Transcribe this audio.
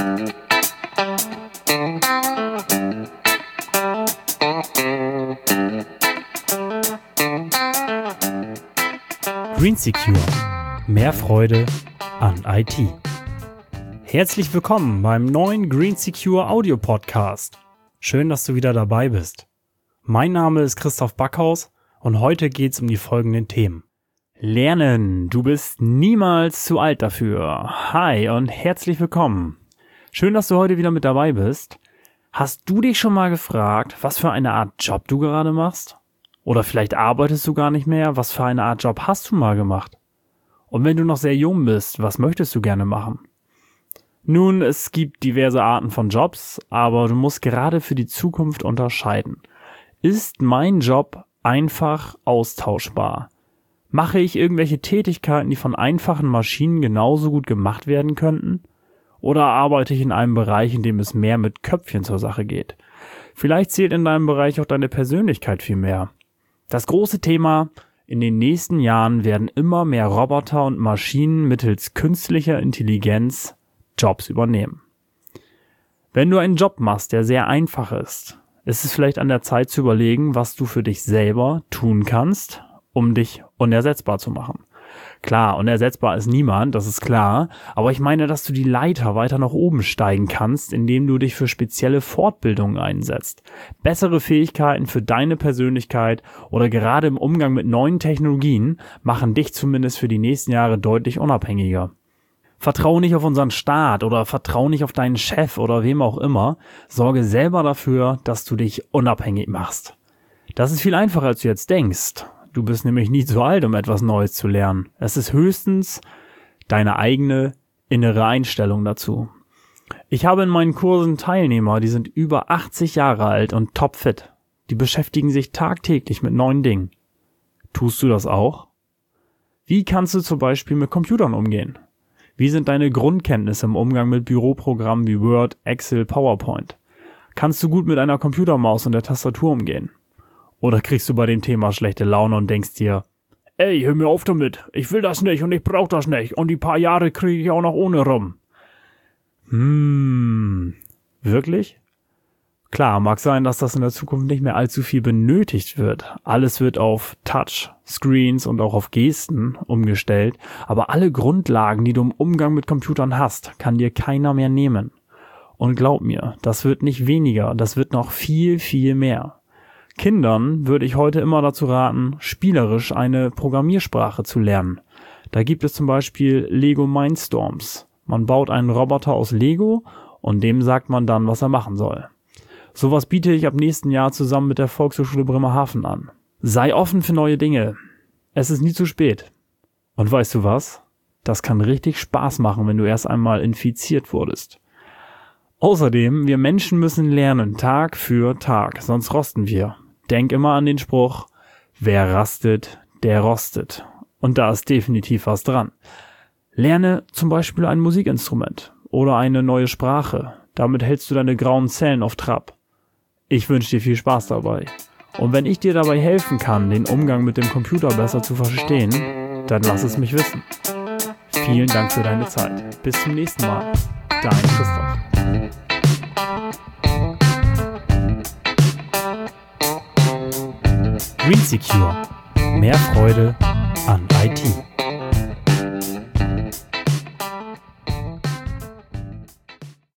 GreenSecure. Mehr Freude an IT. Herzlich willkommen beim neuen GreenSecure Audio Podcast. Schön, dass du wieder dabei bist. Mein Name ist Christoph Backhaus und heute geht's um die folgenden Themen. Lernen, du bist niemals zu alt dafür. Hi und herzlich willkommen. Schön, dass du heute wieder mit dabei bist. Hast du dich schon mal gefragt, was für eine Art Job du gerade machst? Oder vielleicht arbeitest du gar nicht mehr. Was für eine Art Job hast du mal gemacht? Und wenn du noch sehr jung bist, was möchtest du gerne machen? Nun, es gibt diverse Arten von Jobs, aber du musst gerade für die Zukunft unterscheiden. Ist mein Job einfach austauschbar? Mache ich irgendwelche Tätigkeiten, die von einfachen Maschinen genauso gut gemacht werden könnten? Oder arbeite ich in einem Bereich, in dem es mehr mit Köpfchen zur Sache geht? Vielleicht zählt in deinem Bereich auch deine Persönlichkeit viel mehr. Das große Thema: in den nächsten Jahren werden immer mehr Roboter und Maschinen mittels künstlicher Intelligenz Jobs übernehmen. Wenn du einen Job machst, der sehr einfach ist es vielleicht an der Zeit zu überlegen, was du für dich selber tun kannst, um dich unersetzbar zu machen. Klar, unersetzbar ist niemand, das ist klar, aber ich meine, dass du die Leiter weiter nach oben steigen kannst, indem du dich für spezielle Fortbildungen einsetzt. Bessere Fähigkeiten für deine Persönlichkeit oder gerade im Umgang mit neuen Technologien machen dich zumindest für die nächsten Jahre deutlich unabhängiger. Vertrau nicht auf unseren Staat oder vertrau nicht auf deinen Chef oder wem auch immer. Sorge selber dafür, dass du dich unabhängig machst. Das ist viel einfacher, als du jetzt denkst. Du bist nämlich nie zu alt, um etwas Neues zu lernen. Es ist höchstens deine eigene innere Einstellung dazu. Ich habe in meinen Kursen Teilnehmer, die sind über 80 Jahre alt und topfit. Die beschäftigen sich tagtäglich mit neuen Dingen. Tust du das auch? Wie kannst du zum Beispiel mit Computern umgehen? Wie sind deine Grundkenntnisse im Umgang mit Büroprogrammen wie Word, Excel, PowerPoint? Kannst du gut mit einer Computermaus und der Tastatur umgehen? Oder kriegst du bei dem Thema schlechte Laune und denkst dir, ey, hör mir auf damit, ich will das nicht und ich brauch das nicht und die paar Jahre kriege ich auch noch ohne rum. Wirklich? Klar, mag sein, dass das in der Zukunft nicht mehr allzu viel benötigt wird. Alles wird auf Touch, Screens und auch auf Gesten umgestellt, aber alle Grundlagen, die du im Umgang mit Computern hast, kann dir keiner mehr nehmen. Und glaub mir, das wird nicht weniger, das wird noch viel, viel mehr. Kindern würde ich heute immer dazu raten, spielerisch eine Programmiersprache zu lernen. Da gibt es zum Beispiel Lego Mindstorms. Man baut einen Roboter aus Lego und dem sagt man dann, was er machen soll. Sowas biete ich ab nächsten Jahr zusammen mit der Volkshochschule Bremerhaven an. Sei offen für neue Dinge. Es ist nie zu spät. Und weißt du was? Das kann richtig Spaß machen, wenn du erst einmal infiziert wurdest. Außerdem, wir Menschen müssen lernen, Tag für Tag, sonst rosten wir. Denk immer an den Spruch, wer rastet, der rostet. Und da ist definitiv was dran. Lerne zum Beispiel ein Musikinstrument oder eine neue Sprache. Damit hältst du deine grauen Zellen auf Trab. Ich wünsche dir viel Spaß dabei. Und wenn ich dir dabei helfen kann, den Umgang mit dem Computer besser zu verstehen, dann lass es mich wissen. Vielen Dank für deine Zeit. Bis zum nächsten Mal. Dein Christoph. GreenSecure. Mehr Freude an IT.